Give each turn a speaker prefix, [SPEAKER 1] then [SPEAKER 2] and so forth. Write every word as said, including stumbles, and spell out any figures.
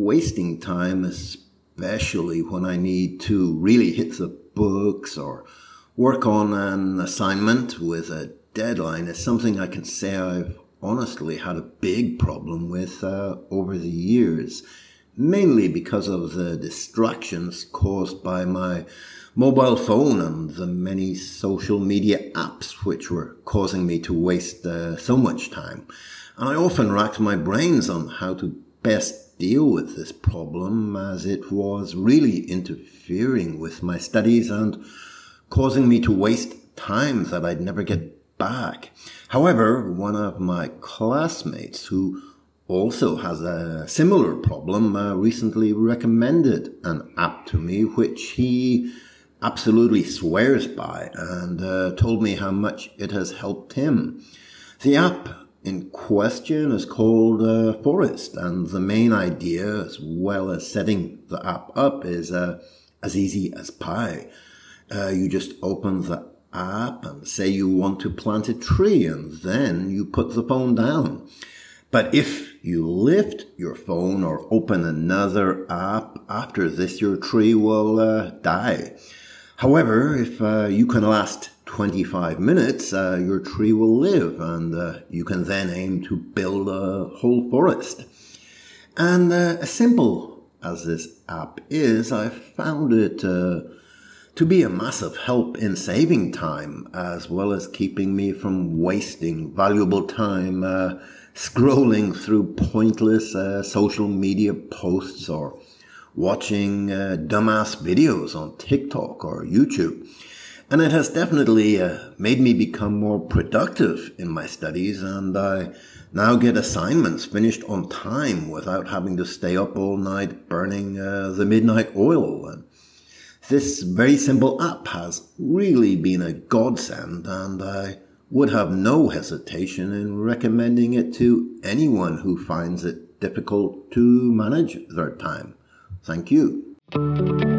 [SPEAKER 1] wasting time, especially when I need to really hit the books or work on an assignment with a deadline, is something I can say I've honestly had a big problem with uh, over the years, mainly because of the distractions caused by my mobile phone and the many social media apps which were causing me to waste uh, so much time. And I often racked my brains on how to best deal with this problem, as it was really interfering with my studies and causing me to waste time that I'd never get back. However, one of my classmates who also has a similar problem uh, recently recommended an app to me which he absolutely swears by, and uh, told me how much it has helped him. The app in question is called uh, Forest, and the main idea, as well as setting the app up, is uh, as easy as pie. Uh, you just open the app and say you want to plant a tree, and then you put the phone down. But if you lift your phone or open another app after this, your tree will uh, die. However, if uh, you can last twenty-five minutes, uh, your tree will live, and uh, you can then aim to build a whole forest. And uh, as simple as this app is, I found it uh, to be a massive help in saving time, as well as keeping me from wasting valuable time uh, scrolling through pointless uh, social media posts or watching uh, dumbass videos on TikTok or YouTube. And it has definitely uh, made me become more productive in my studies, and I now get assignments finished on time without having to stay up all night burning uh, the midnight oil. And this very simple app has really been a godsend, and I would have no hesitation in recommending it to anyone who finds it difficult to manage their time. Thank you.